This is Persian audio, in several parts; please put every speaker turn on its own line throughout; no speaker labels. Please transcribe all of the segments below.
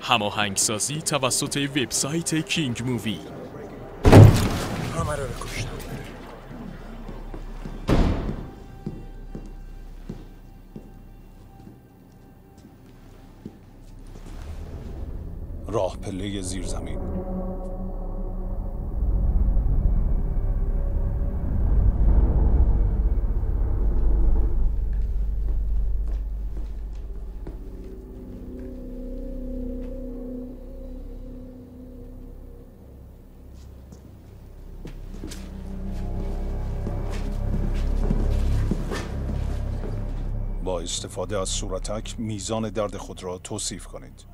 هماهنگسازی توسط وبسایت کینگ مووی.
همه رو کشتم.
راه پله زیر زمین. با استفاده از صورتک میزان درد خود را توصیف کنید.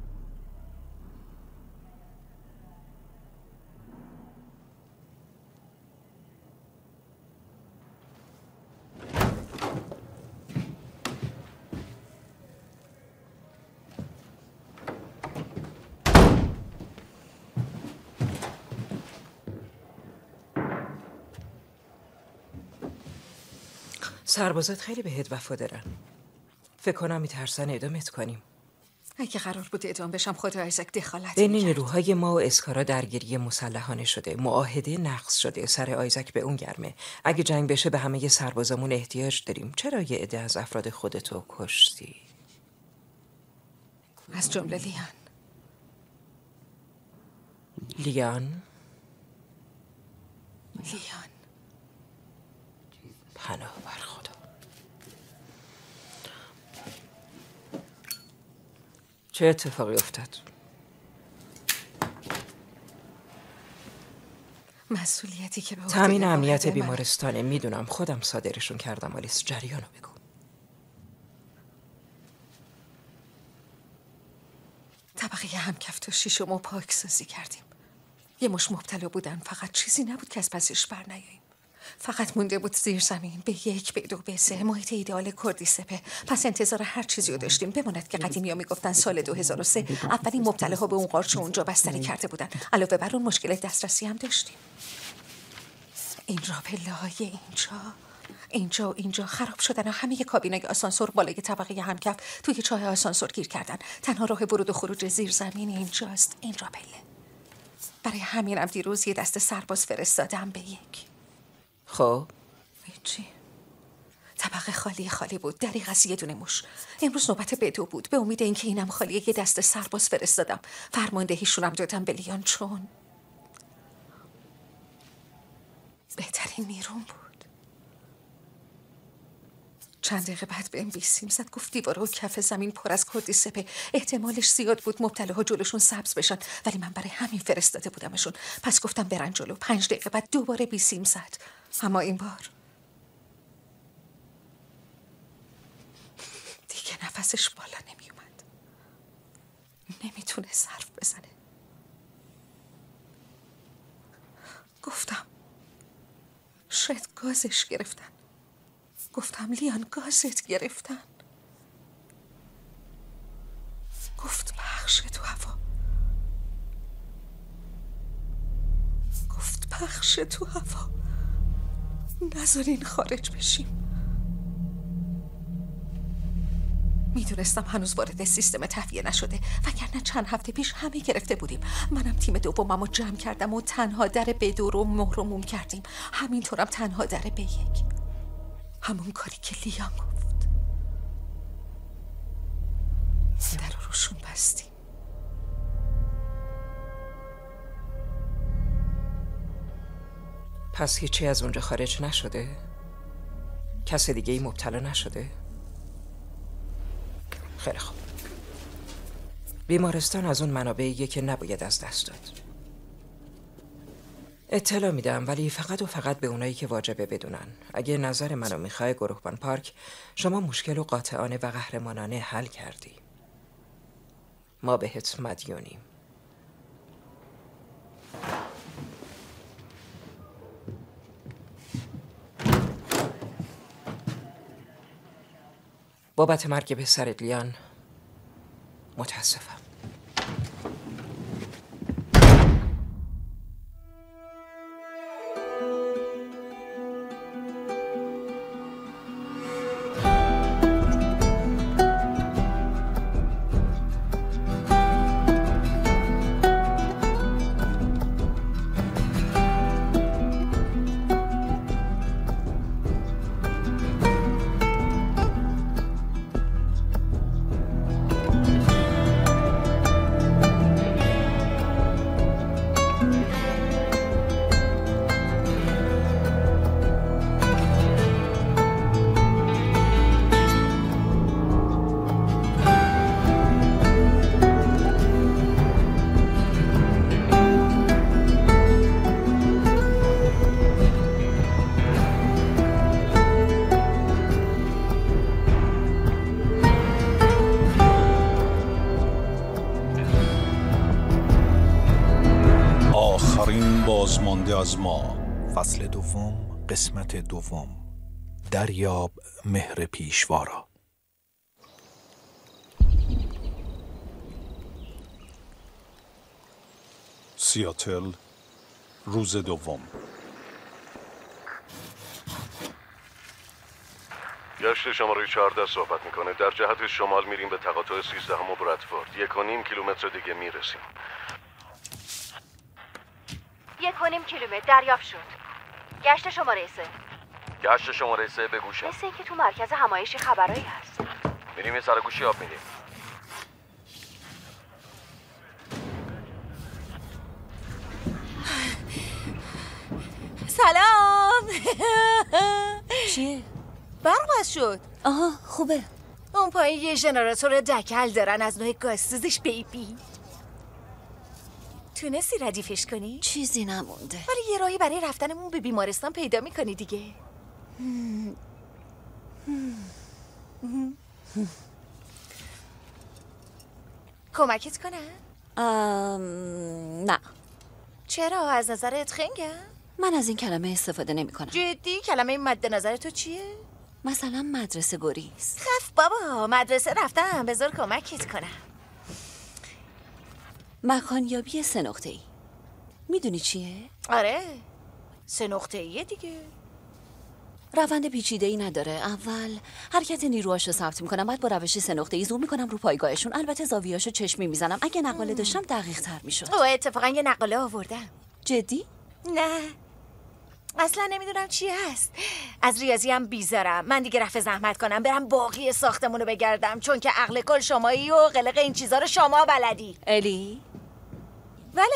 سربازات خیلی بهت وفا دارن. فکر کنم میترسن اعدامت کنیم.
اگه قرار بود اعدام بشم خدا آیزاک دخالت
بین
می‌کرد.
نیروهای ما و اسکارا درگیری مسلحانه شده. معاهده نقض شده. سر آیزاک به اون گرمه. اگه جنگ بشه به همه سربازامون احتیاج داریم. چرا یه عده از افراد خودتو کشتی؟
از جمله لیان.
لیان؟
لیان.
پناه بر خدا. چه اتفاقی افتاد؟
مسئولیتی که به عهده
تامین
واحد
امنیت
من.
بیمارستانه. میدونم خودم صادرشون کردم. آلیس جریانو بگو.
طبقه همکفت و شیشم و پاکسازی کردیم. یه مش مبتلا بودن، فقط چیزی نبود که از پسش بر نیاییم. فقط مونده بود زیر زمین، به یک، به دو، به سه، محیط ایدئال کردی سپه. پس انتظار هر چیزی رو داشتیم. بماند که قدیمی ها میگفتن سال 2003 اولین مبتلاها به اون قارچ اونجا بستری کرده بودن. علاوه بر اون مشکل دسترسی هم داشتیم. این راپله های اینجا و اینجا خراب شدن و همه کابینای آسانسور بالای طبقه همکف توی چاه آسانسور گیر کردن. تنها راه ورود و خروج زیر زمین اینجاست، این راپله. برای همینم دیروز یه دست سرباز فرستادم به یک.
خب
هیچی. طبقه خالی بود، دریغ از یه دونه موش. امروز نوبت بدو بود. به امید اینکه اینم خالیه یه دست سرباز فرستادم. فرماندهیشونم دادم به لیان چون بهترین نیرون بود. چند دقیقه بعد بهم بیسیم زد، گفت دیواره و کف زمین پر از کردی سپه. احتمالش زیاد بود مبتلاها جلوشون سبز بشن، ولی من برای همین فرستاده بودمشون. پس گفتم برن جلو. 5 دقیقه بعد دوباره بیسیم زد، اما این بار دیگه نفسش بالا نمی اومد. نمیتونه حرف بزنه. گفتم شاید گازش گرفتن. گفتم لیان گازت گرفتن. گفت پخش تو هوا. گفت پخش تو هوا. نذارین خارج بشیم. میدونستم هنوز وارد سیستم تهویه نشده، وگرنه چند هفته پیش همه گرفته بودیم. منم تیم دوممو جمع کردم و تنها در بدو رو مهرموم کردیم. همینطورم تنها در به1. همون کاری که لیان گفت. در رو روشون بستیم.
پس هیچی از اونجا خارج نشده؟ کس دیگه ای مبتلا نشده؟ خیلی خوب. بیمارستان از اون منابعیه که نباید از دست داد. اطلاع میدم، ولی فقط و فقط به اونایی که واجبه بدونن. اگه نظر منو میخوای گروهبان پارک، شما مشکل و قاطعانه و قهرمانانه حل کردی. ما بهت مدیونیم. بابت مرگ پسرت لیان متاسفم.
آخرین بازمانده از ما.
فصل دوم، قسمت دوم. دریاب مهر پیشوارا.
سیاتل، روز دوم.
گشت شماره 14 صحبت میکنه. در جهت شمال میریم به تقاطع 13 و برادفورد. 1.5 کیلومتر دیگه میرسیم.
1.5 کیلومتر دریافت شد. گشت شماره 3.
گشت شماره 3 به گوشه.
مثل اینکه تو مرکز همایشی خبرایی هست.
میریم یه سر گوشی آب میدیم.
سلام.
چیه؟
برق بس شد.
آها خوبه.
اون پایین یه ژنراتور دکل دارن از نوع گازسوزش بیبی. تونستی ردیفش کنی؟
چیزی نمونده.
ولی یه راهی برای رفتنمون به بیمارستان پیدا میکنی دیگه. کمکت کنم؟
نه.
چرا؟ از نظرت خنگم؟
من از این کلمه استفاده نمی کنم.
جدی؟ کلمه مد نظر تو چیه؟
مثلا مدرسه گریز.
خف بابا، مدرسه رفتم، بذار کمکت کنم.
مکانیابی 3 نقطه‌ای. میدونی چیه؟
آره 3 نقطه‌ایه دیگه.
روند پیچیده‌ای نداره. اول حرکت نیروهاشو ثبت میکنم، بعد با روش 3 نقطه‌ای زوم میکنم رو پایگاهشون. البته زاویه‌اشو چشمی میزنم. اگه نقاله داشتم دقیق تر میشد.
اوه اتفاقا یه نقاله آوردم.
جدی؟
نه اصلا نمیدونم چی هست. از ریاضی هم بیزارم. من دیگه رفع زحمت کنم برم باقی ساختمونو بگردم، چون که عقل کل شمایی و قلق این چیزا رو شما بلدی.
الی؟
بله.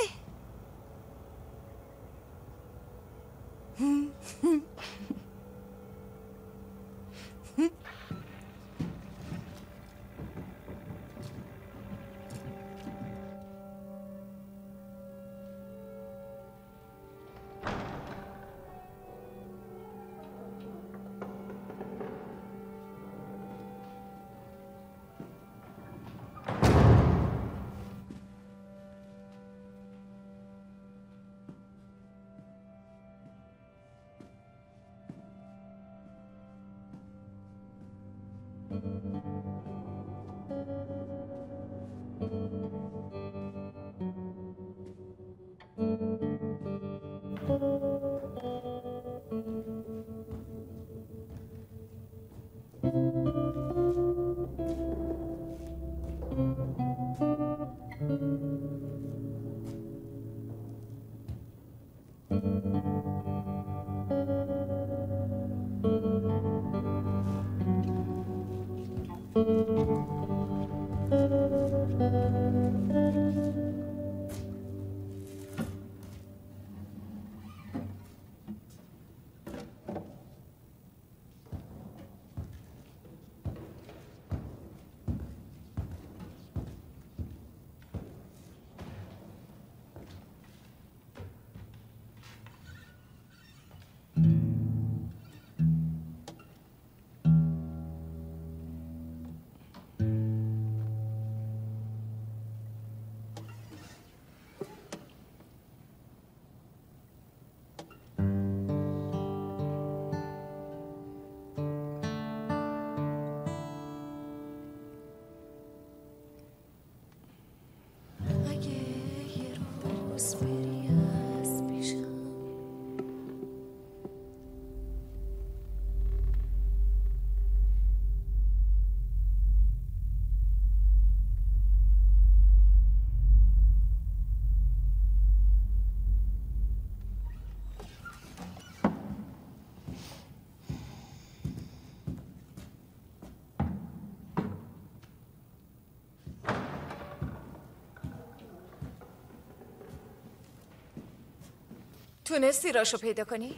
تونستی راشو پیدا کنی؟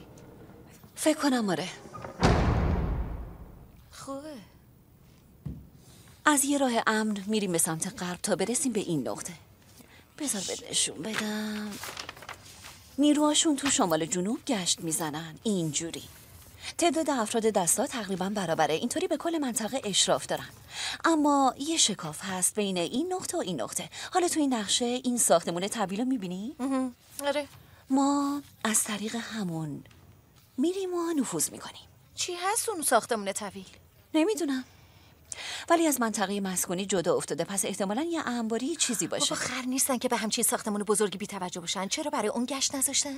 فکر کنم آره.
خوبه.
از یه راه امن میریم به سمت غرب تا برسیم به این نقطه. بذار بهشون بدم. نیروهاشون تو شمال جنوب گشت میزنن اینجوری. تعداد افراد دستا تقریبا برابره. اینطوری به کل منطقه اشراف دارن. اما یه شکاف هست بین این نقطه و این نقطه. حالا تو این نقشه این ساختمون طویل رو میبینی؟
آره.
ما از طریق همون میریم و نفوذ میکنیم.
چی هست اون ساختمون طویل؟
نمیدونم، ولی از منطقه مسکونی جدا افتاده، پس احتمالاً یه انباری چیزی باشه.
بابا خر نیستن که به همچین ساختمون بزرگی بی توجه باشن. چرا برای اون گشت نذاشتن؟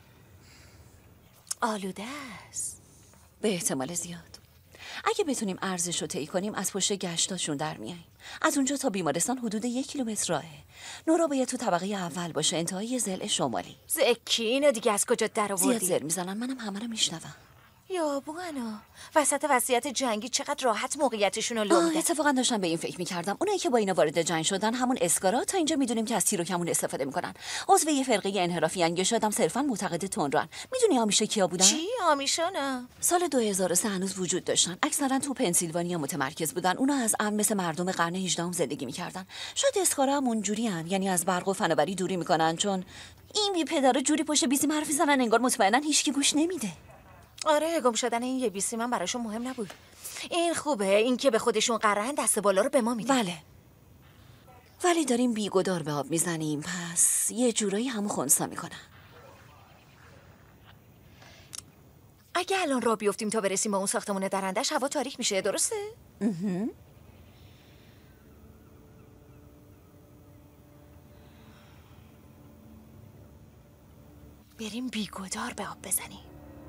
آلوده است.
به احتمال زیاد. اگه بتونیم ارزش رو طی کنیم از پشت گشتاشون در میاییم. از اونجا تا بیمارستان حدود 1 کیلومتر راهه. نورا باید تو طبقه اول باشه، انتهای ضلع شمالی.
زکی اینو دیگه از کجا در آوردی؟
زیاد زر میزنن، منم همه رو میشنوم.
یا بوانا وسط وضعیت جنگی چقدر راحت موقعیتشون رو لو میدن.
اتفاقا داشتم به این فکر میکردم. اونایی که با اینا وارد جنگ شدن همون اسکارا، تا اینجا میدونیم که از تیر و کمون استفاده میکنن. عضو یه فرقه انحرافی ان، یا شدم صرفا معتقد تندرن. میدونی آمیشه کیا بودن؟
چی آمیشا؟ نه.
سال 2003 هنوز وجود داشتن. اکثرا تو پنسیلوانیا متمرکز بودن. اونا از امن مثل مردم قرن 18 زندگی میکردن. شاید اسکارا هم اونجوری ان، یعنی از برق و فناوری دوری میکنن، چون این بی پدرا جوری پشت بیسی حرف میزنن انگار مطمئنن هیچکی گوش نمیده.
آره گم شدن این یه بیسی من براشون مهم نبود. این خوبه، این که به خودشون قرارن دست بالا رو به ما میدن.
بله، ولی داریم بیگدار به آب میزنیم، پس یه جورایی همو خونسا میکنن.
اگه الان راه بیفتیم تا برسیم به اون ساختمون درندش، هوا تاریک میشه، درسته؟ بریم بیگدار به آب بزنیم.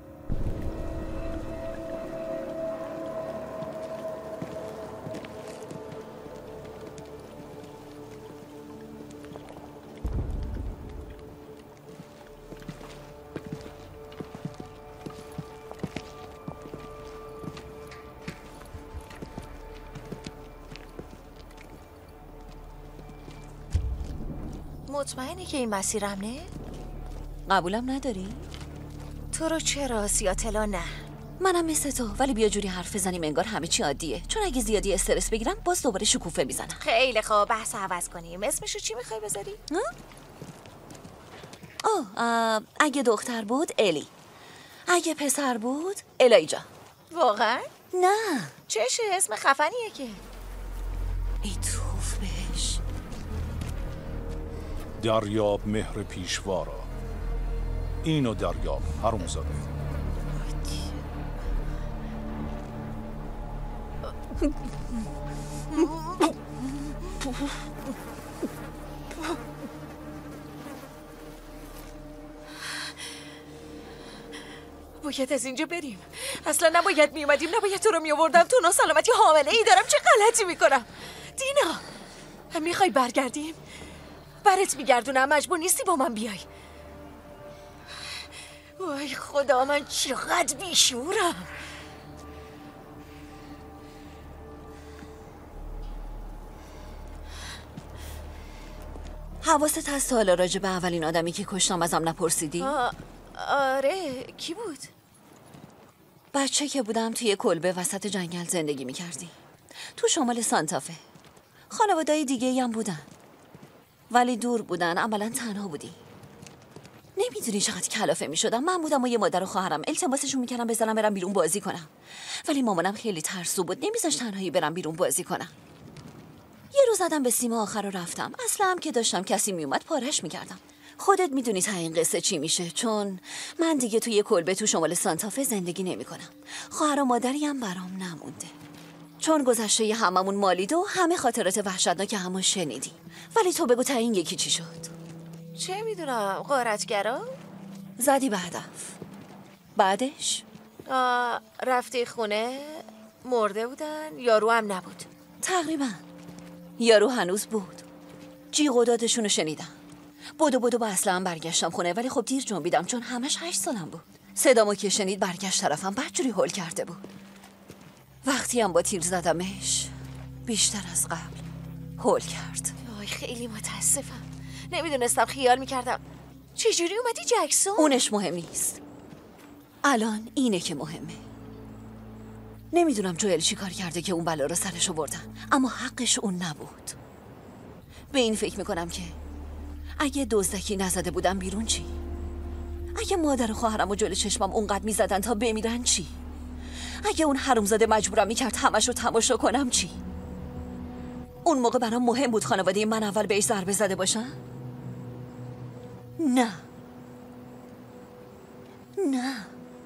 مطمئنی که این مسیرم نه؟
قبولم نداری؟
تو رو چرا؟ سیاتلا نه.
منم مثل تو، ولی بیا جوری حرف بزنیم انگار همه چی عادیه، چون اگه زیادی استرس بگیرن باز دوباره شکوفه میزنن.
خیلی خوب، بحث عوض کنیم. اسمشو چی میخوای بذاری؟
اگه دختر بود الی، اگه پسر بود الایجا.
واقعا؟
نه.
چشه؟ اسم خفنیه که.
ای توف بهش.
دریاب مهر پیشوارا. اینو دریاب حرومزاده.
باید از اینجا بریم. اصلا نباید میومدیم، نباید تو رو میآوردم. تو ناسلامتی حامله ای دارم. چه غلطی میکنم؟ دینا میخوای برگردیم؟ برات میگردونم، مجبور نیستی با من بیای. وای خدا، من چقدر بیشورم.
حواست هست حالا راجع به اولین آدمی که کشتم ازم نپرسیدی؟
آره، کی بود؟
بچه که بودم توی کلبه وسط جنگل زندگی میکردی، تو شمال سانتافه. خانواده‌های دیگه‌ای هم بودن، ولی دور بودن، عملاً تنها بودی. نمیدونی چقدر کلافه میشدم. من بودم و یه مادر و خواهرم. التماسشون میکردم بزنم برم بیرون بازی کنم، ولی مامانم خیلی ترسو بود، نمیذاشت تنهایی برم بیرون بازی کنم. یه روز زدم به سیم آخر رو رفتم. اصلا هم که داشتم کسی میومد پارش میکردم. خودت میدونی تا این قصه چی میشه، چون من دیگه توی کلبه تو شمال سانتافه زندگی نمیکنم. خواهر و مادری هم برام نمونده، چون گذشته هممون مالیده و همه خاطرات وحشتناک همون شنیدیم. ولی تو بگو تا این یکی چی شد؟
چه میدونم، غارتگرا؟
زدی به هدف. بعدش؟
رفتی خونه، مرده بودن، یارو هم نبود.
تقریبا. یارو هنوز بود. جیغ و دادشون رو شنیدم. بدو با اصلا برگشتم خونه، ولی خب دیر جنبیدم چون همش 8 سالم بود. صدامو که شنید برگشت طرفم، بدجوری هول کرده بود. وقتی هم با تیر زدمش بیشتر از قبل هول کرد.
آی خیلی متاسفم، نمیدونستم. خیال میکردم. چجوری اومدی جکسون؟
اونش مهم نیست، الان اینه که مهمه. نمیدونم جوئل چی کار کرده که اون بلا رو سرشو بردن، اما حقش اون نبود. به این فکر میکنم که اگه دزدکی نزده بودم بیرون چی؟ اگه مادر و خواهرم و جلوی چشمم اونقدر میزدن تا بمیرن چی؟ اگه اون حرومزاده مجبورم میکرد همش رو تماشا کنم چی؟ اون موقع برام مهم بود خانواده من اول بهش ضربه زده باشن؟ نه، نه،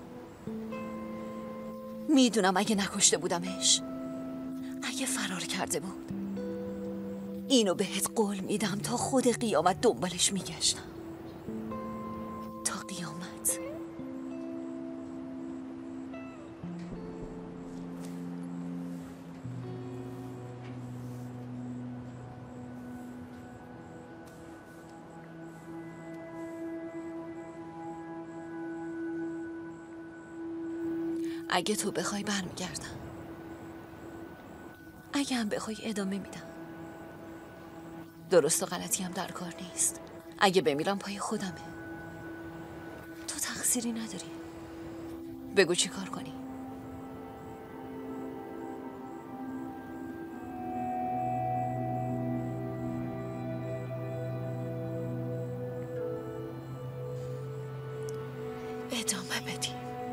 میدونم اگه نکشته بودمش، اگه فرار کرده بود، اینو بهت قول میدم تا خود قیامت دنبالش میگشتم. تا قیامت. اگه تو بخوای برمیگردم، اگه هم بخوای ادامه میدم. درست و غلطی هم در کار نیست. اگه بمیرم پای خودمه. تو تقصیری نداری. بگو چی کار کنی؟ ادامه بدی.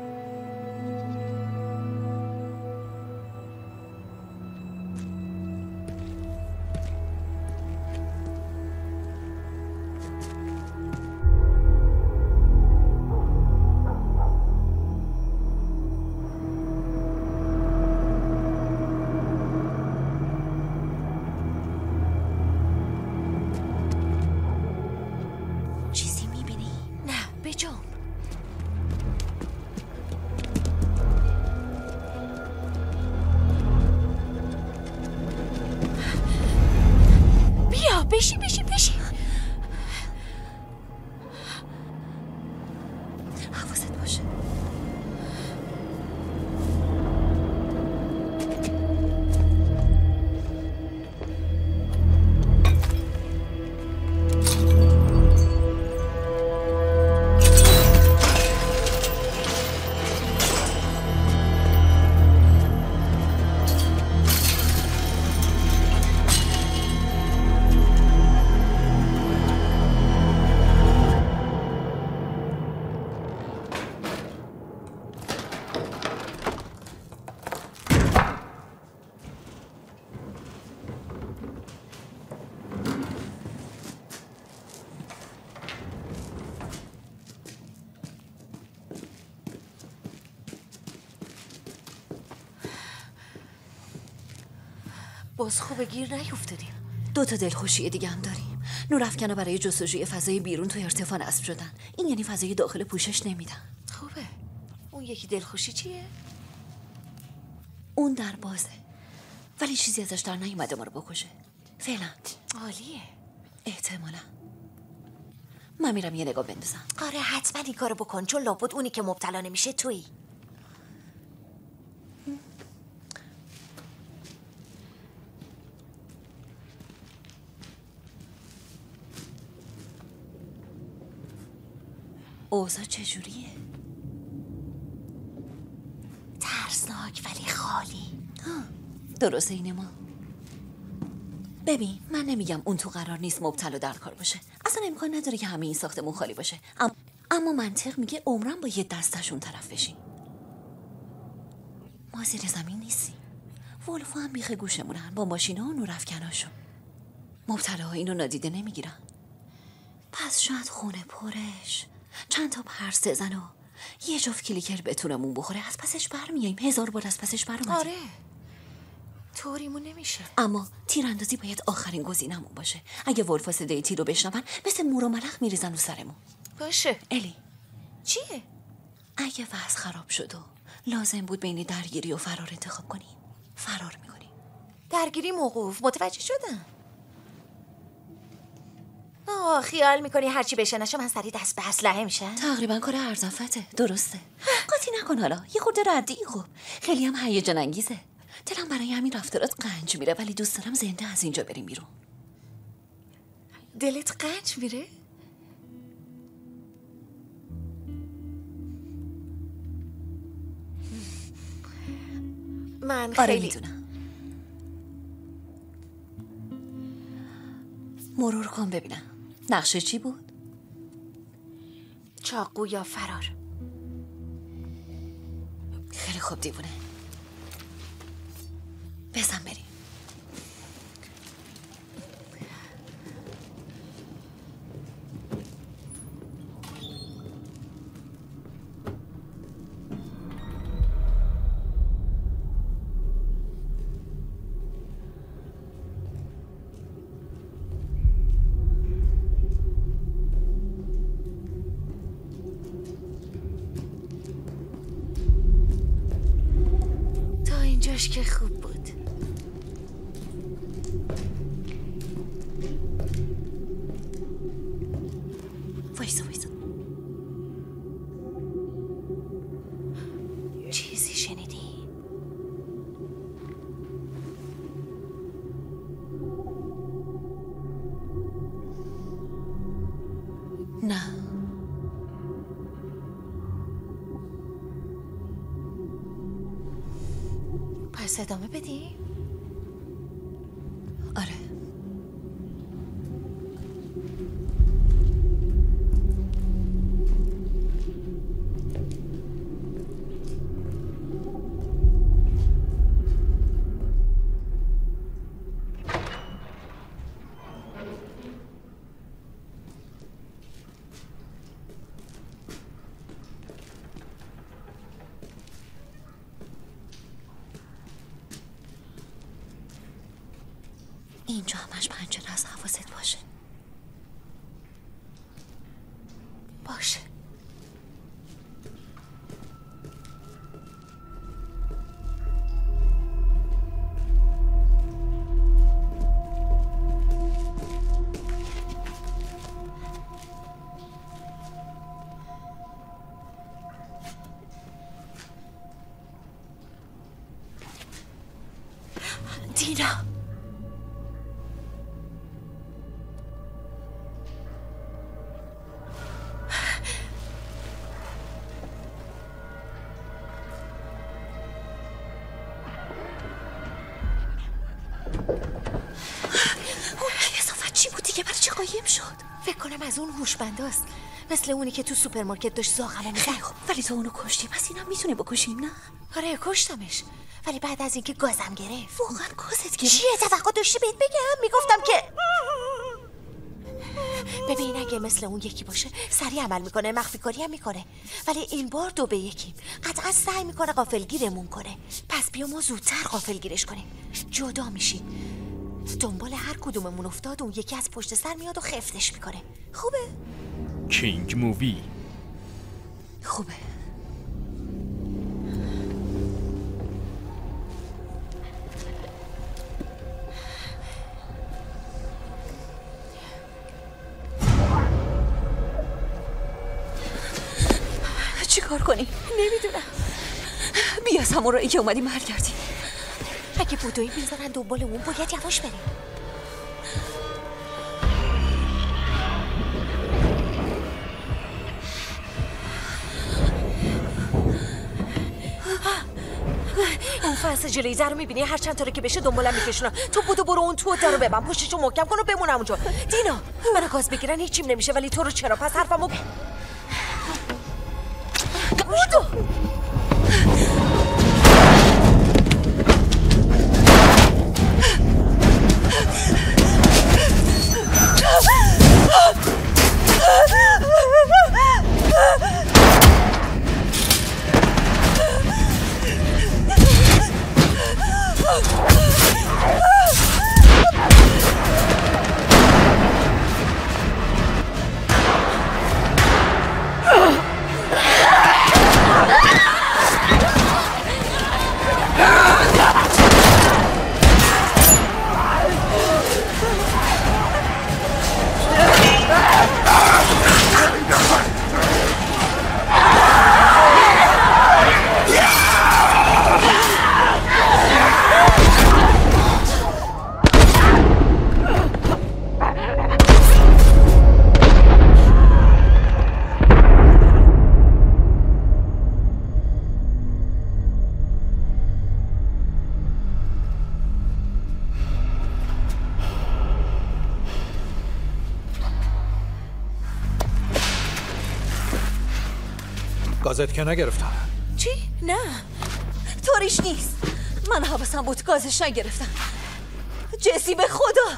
بشی حواست باشه. باز خوبه گیر نیفتادیم. 2 دلخوشی دیگه هم داریم. نورافکن‌ها برای جستجوی فضای بیرون تو ارتفاع نصب شدن. این یعنی فضای داخل پوشش نمیدن. خوبه. اون یکی دلخوشی چیه؟ اون در بازه، ولی چیزی ازش در نیومده ما رو بکشه. فعلا عالیه. احتمالا من میرم یه نگاه بندازم.
آره حتما این کارو بکن، چون لابد اونی که مبتلا نمیشه تویی.
اوضاع چجوریه؟
ترسناک ولی خالی.
درسته اینه ما. ببین من نمیگم اون تو قرار نیست مبتلا در کار باشه. اصلا امکان نداره که همه این ساختمون خالی باشه. اما منطق میگه عمرم با یه دستشون طرف بشیم. ما زیر زمین نیستیم. ولفا هم بیخ گوشمونن با ماشینا و نورافکناشون. مبتلاها اینو نادیده نمیگیرن. پس شاید خونه پرش، چند تا پرس زن و یه جفت کلیکر بتونمون بخوره از پسش برمیاییم. 1000 بار از پسش برمیاییم.
آره طوریمون نمیشه.
اما تیراندازی باید آخرین گزینمون باشه. اگه ولفا صدای تیر رو بشنون مثل مور و ملخ میریزن رو سرمون.
باشه.
الی
چیه؟
اگه وضع خراب شد و لازم بود بین درگیری و فرار انتخاب کنیم، فرار میکنیم.
درگیری موقوف. متوجه شدم. خیال میکنی هرچی بشنشه من سریع دست به اسلحه میشم؟
تقریبا کار ارزفته. درسته. قاطی نکن حالا. یه خورده ردی. خب خیلی هم هیجان انگیزه. دلم برای همین رفتارات قنج میره، ولی دوست دارم زنده از اینجا بریم بیرون.
دلت قنج میره؟ من
آره
خیلی
میدونم. مرور کن ببینم نقشه چی بود؟
چاقو یا فرار.
خیلی خوب دیوونه. بزن بریم.
اینجاش که خوب بود.
وایسا
چیزی شنیدی؟
نه.
پس ادامه بدی؟
آره. اینجا همش پنجره از حواست باشه.
باشه.
دینا،
فکر کنم از اون هوشمنداست، مثل اونی که تو سوپرمارکت داشت زاغمو می‌زد.
خب ولی تو اونو کشتی، پس اینم میتونه بکشیم نه؟
آره کشتمش، ولی بعد از اینکه گازم گرفت.
واقعا گازت گرفت؟
چیه توقع داشتی بهت بگم؟ میگفتم که ببین اگه مثل اون یکی باشه سریع عمل میکنه، مخفی کاری هم میکنه، ولی این بار 2 به 1 قطعا سعی میکنه غافلگیرمون کنه. پس بیا ما زودتر غافلگیرش کنیم. جدا میشیم، دنبال هر کدوممون افتاد اون یکی از پشت سر میاد و خفتش میکنه. خوبه؟
کینگ مووی.
خوبه. چی کار کنی؟
نمیدونم.
بیا از همون رایی که اومدیم برگردیم.
اگه بودویی میذارن دنبال اون باید یواش بریم. اون فنس جلیزه رو میبینی؟ هر چند طوره که بشه دنبالم میکشونم. تو بودو برو اون تو در رو ببن، پشتشو محکم کن و بمونم اونجا. دینا منو گاز بگیرن هیچیم نمیشه، ولی تو رو چرا؟ پس حرفمو بودو.
گازت که نگرفتم.
چی؟ نه طوریش نیست. من حواسم بود گازش نگرفتم. جسی به خدا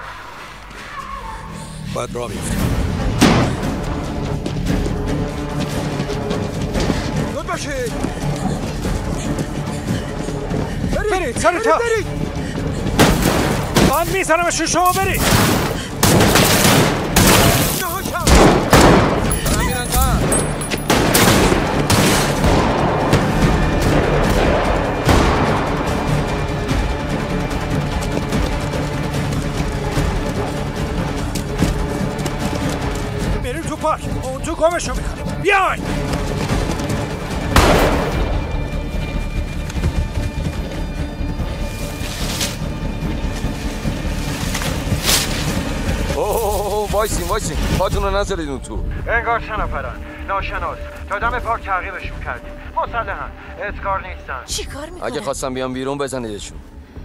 باید راه بیفتیم.
زود باشید. برید سریع‌تر. من میزنمشون، شما برید. تو پارک، اون تو گمشو میکنیم. بیاین.
وایسین پاتون رو نذارید اون تو.
انگار 3 نفرن ناشناس تا دم پارک تعقیبشون کردیم. مسلحن ادکار نیستن.
چی کار میکنن؟
اگه خواستم بیان بیرون بزنیدشون.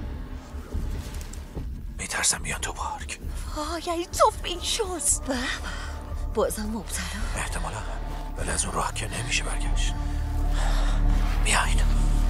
میترسم بیان تو پارک.
یعنی توف این شوز.
بازم مبتلا.
احتمالا ولی از اون راه که نمیشه برگشت. بیاین.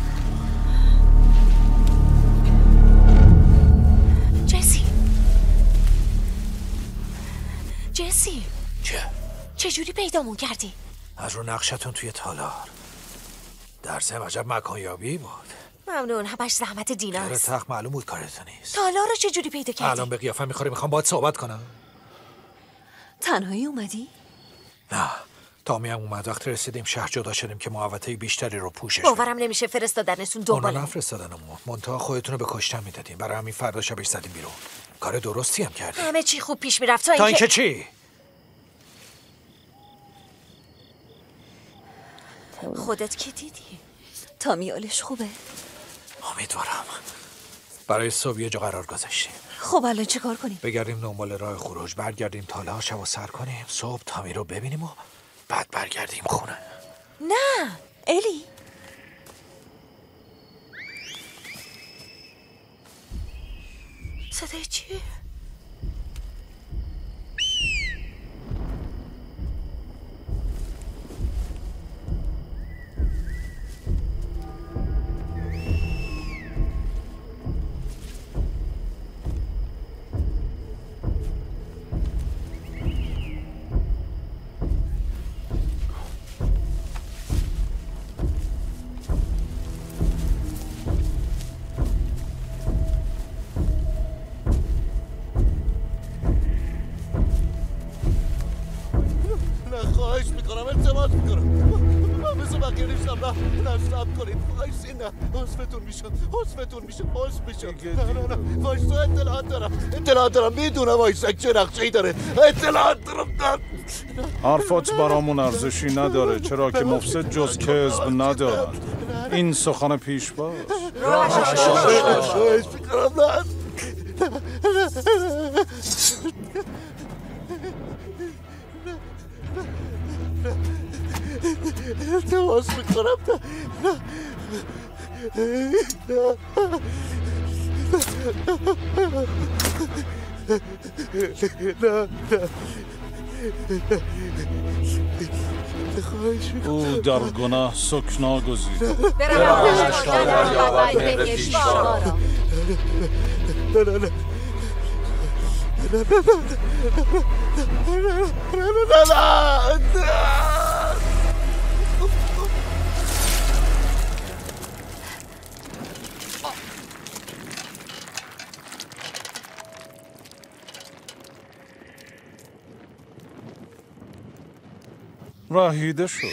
جسی چجوری پیدامون کردی؟
از رو نقشتون توی تالار. در ضمن عجب مکانیابی بود.
ممنون. همش زحمت دیناست.
در تخت معلوم بود کارت نیست.
تالار رو چجوری پیدا کردی؟
الان به قیافه میخوام باهات صحبت کنم.
تنهایی اومدی؟
نه تامی هم اومد. وقت رسیدیم شهر جدا شدیم که محوطه بیشتری رو پوشش
باورم نمیشه فرستادنتون دنبال.
اونا نفرستادنمون. منتها خودتون رو به کشتن میدادیم. برای همین فردا شبش زدیم بیرون. کار درستی هم کردیم.
همه چی خوب پیش میرفت
تا اینکه چی؟
خودت که دیدی؟
تامی حالش خوبه؟
امیدوارم. برای صبح یه جا قرار گذاشتیم.
خب الان چه کار کنیم؟
بگردیم دنبال راه خروج. برگردیم تالار شب و سر کنیم. صبح تامی رو ببینیم و بعد برگردیم خونه.
نه
الی
صدای چیه؟
اطلاعات دارم میدونم وایسک چه نقشه‌ای داره. اطلاعات دارم.
حرفات برامون ارزشی نداره چرا که مفسد جز کذب ندارد. این سخن پیش باش.
تماس میکنم.
او در گناه سکن ناگزید. راهیده شد.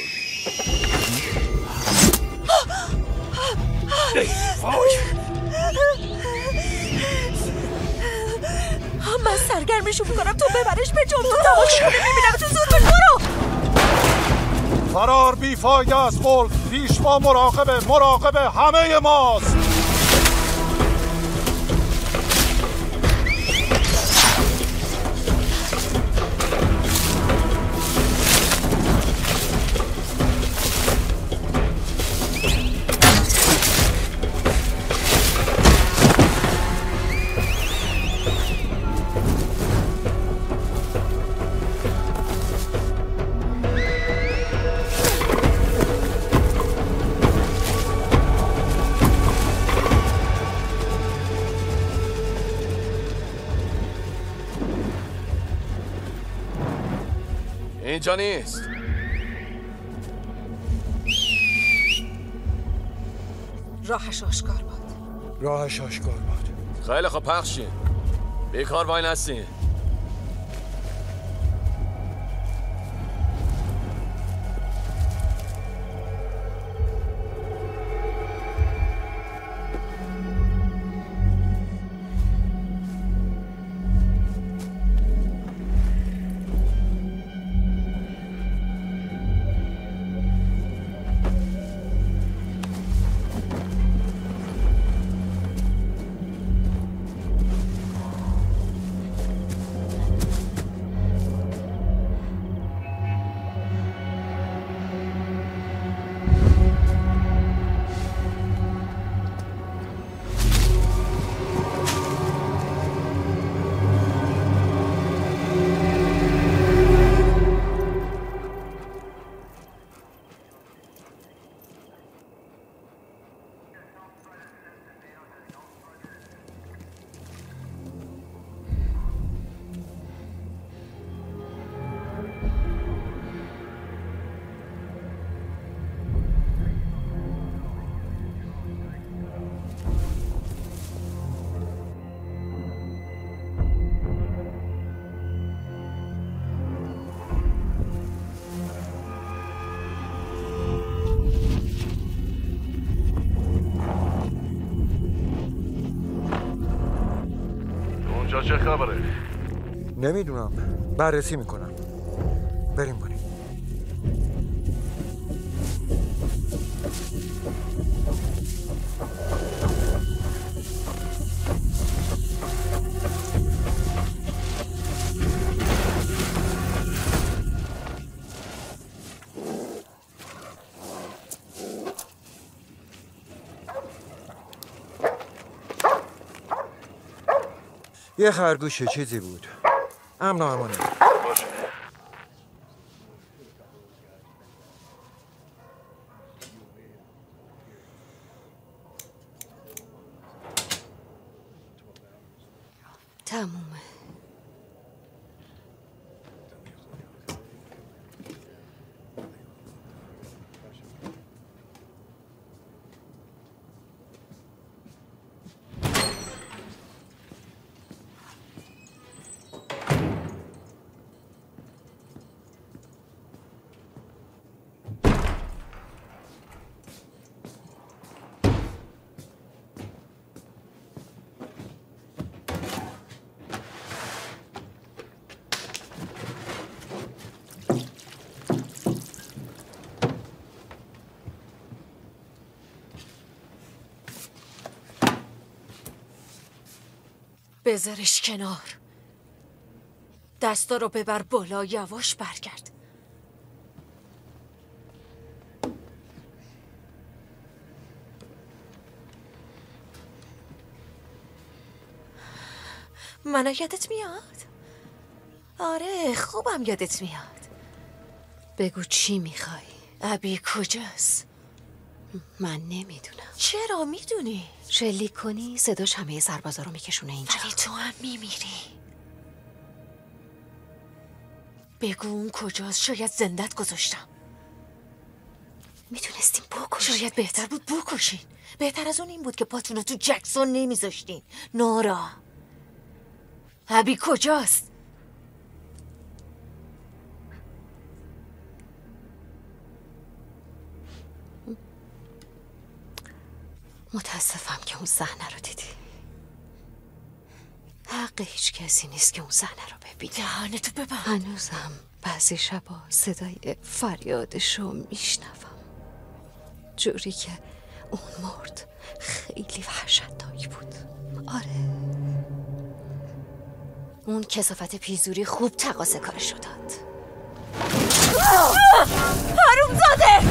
من سرگرمشو میکنم تو ببرش به جام. تو تماشا کنه میبینم تو زود باش. برو.
فرار بیفایده است فولک. پیشوا مراقبه همه ماست.
اینجا نیست.
راهش آشکار بود.
خیلی خب پخشین. بیکار وای نستین.
چه خبره؟
نمیدونم، بررسی میکنم. بریم بریم. یه خرگوش چیزی بود. امن و امانه.
باشه.
تمومه. بذارش کنار. دستا رو ببر بالا، یواش برگرد. منو یادت میاد؟ آره خوبم یادت میاد. بگو چی میخوای؟ ابی کجاست؟ من نمیدونم. چرا میدونی؟ شلیک کنی صداش همه سربازا رو میکشونه اینجا. ولی تو هم میمیری. بگو اون کجاست؟ شاید زندت گذاشتم. میتونستیم بکشین. شاید بهتر بود بکشین. بهتر از اون این بود که پاتونو تو جکسون نمیذاشتین. نورا ابی کجاست؟ متاسفم که اون صحنه رو دیدی. حق هیچ کسی نیست که اون صحنه رو ببینی. دهانتو ببند. هنوزم بعضی شبا صدای فریادشو میشنوم، جوری که اون مرد خیلی وحشتناک بود. آره اون کثافت پیزوری خوب تقاضا کارشو داد. حرومزاده!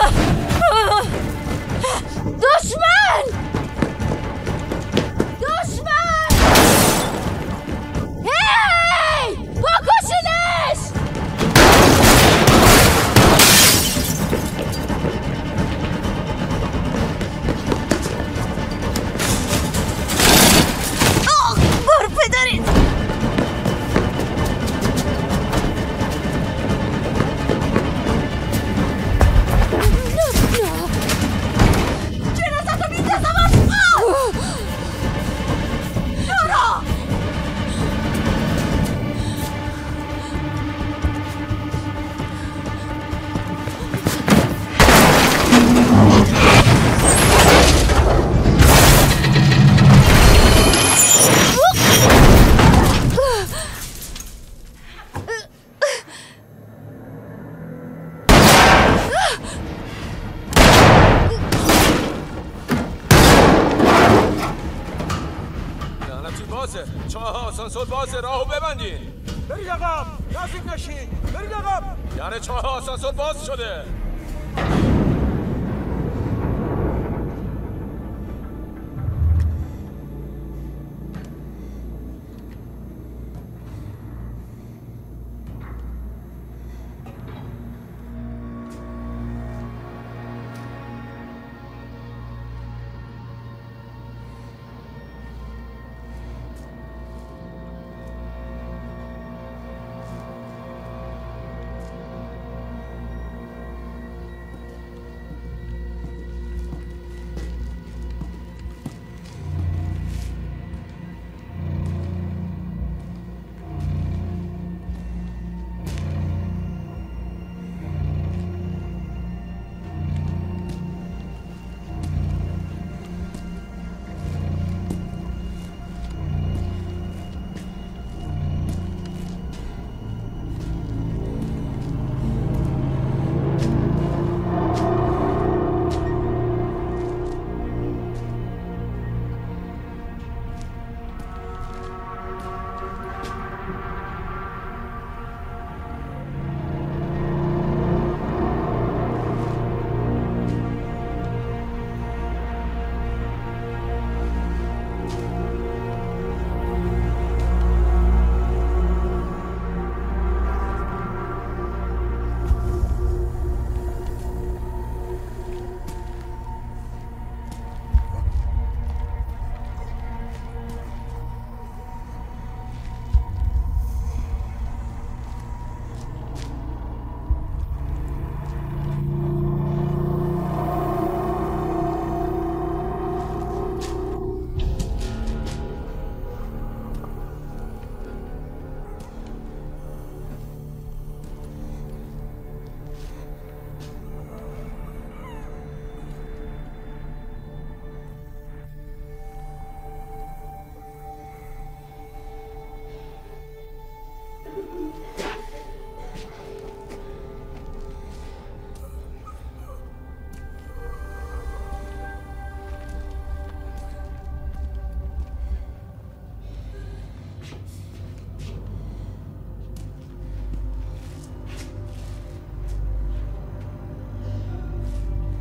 دشمن! دشمن! هی! بکشینش! برو پدرت!
آسانسور بازه، راهو ببندین.
برید عقب، نزدیک نشین. برید عقب.
یعنی چرا آسانسور باز شده؟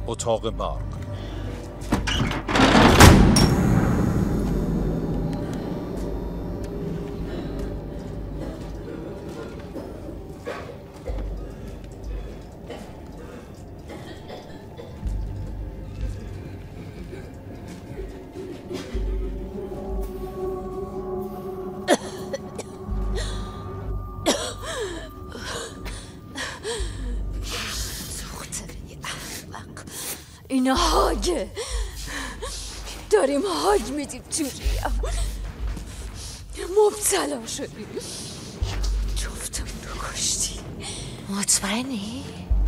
اتاق برق.
اینا هاگه داریم هاگ میدیم توی مبتلا شدیم جفتمون رو کشتی.
مطمئنی؟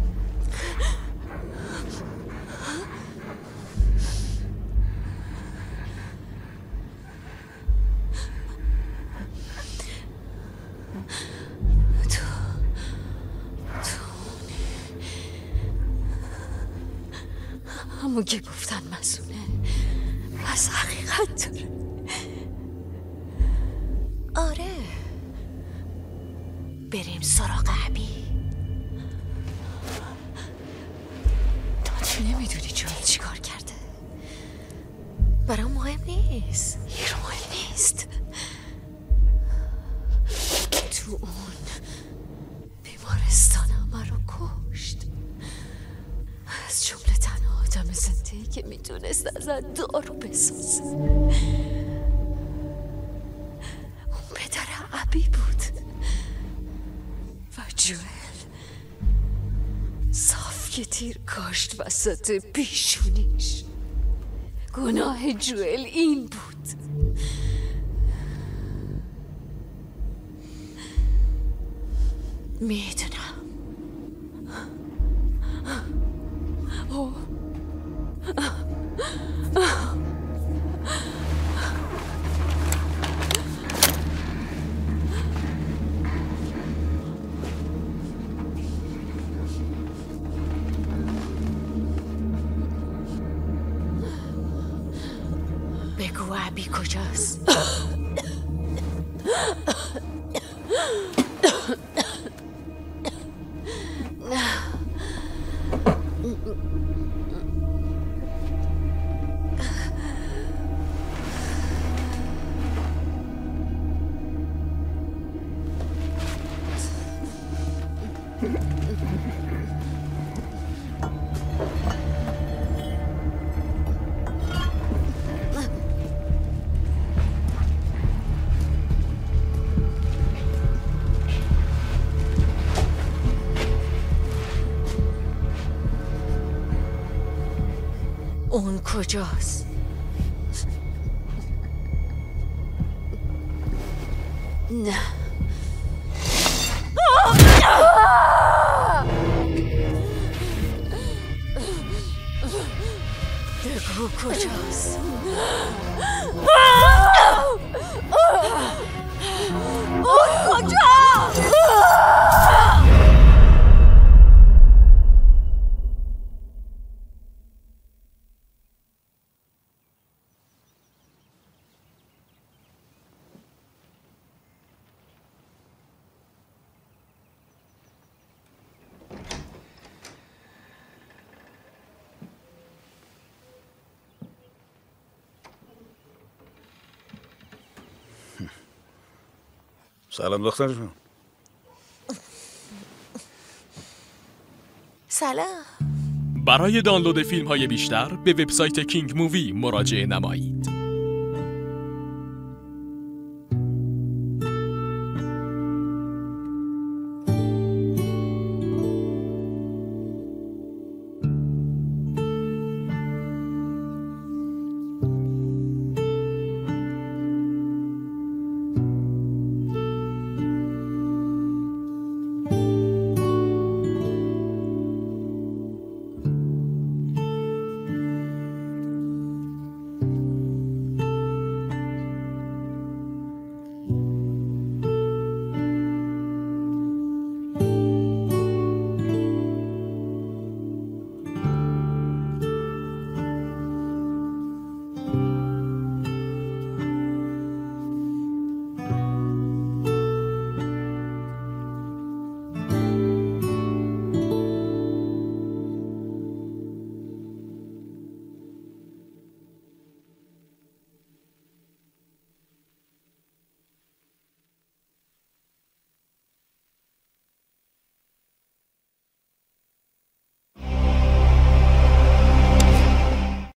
همون که گفتن مسئوله پس حقیقت داره.
آره بریم سراغ عبی.
تو نمیدونی جویل چی کار کرده؟
برام مهم نیست.
مهم نیست. تو اون بیمارستان همه رو کشت. از جمله تنها آدم زنده‌ای که میتونست ازت دارو بسازه اون پدر عبی بود و جویل صاف یه تیر کاشت وسط پیشونیش. گناه جویل این بود. میدونم.
بگو عبی کجاست؟ اون کجاست؟
نه
بگو کجاست؟
اون کجاست؟
سلام دختر جون.
سلام.
برای دانلود فیلم های بیشتر به وبسایت کینگ مووی مراجعه نمایید.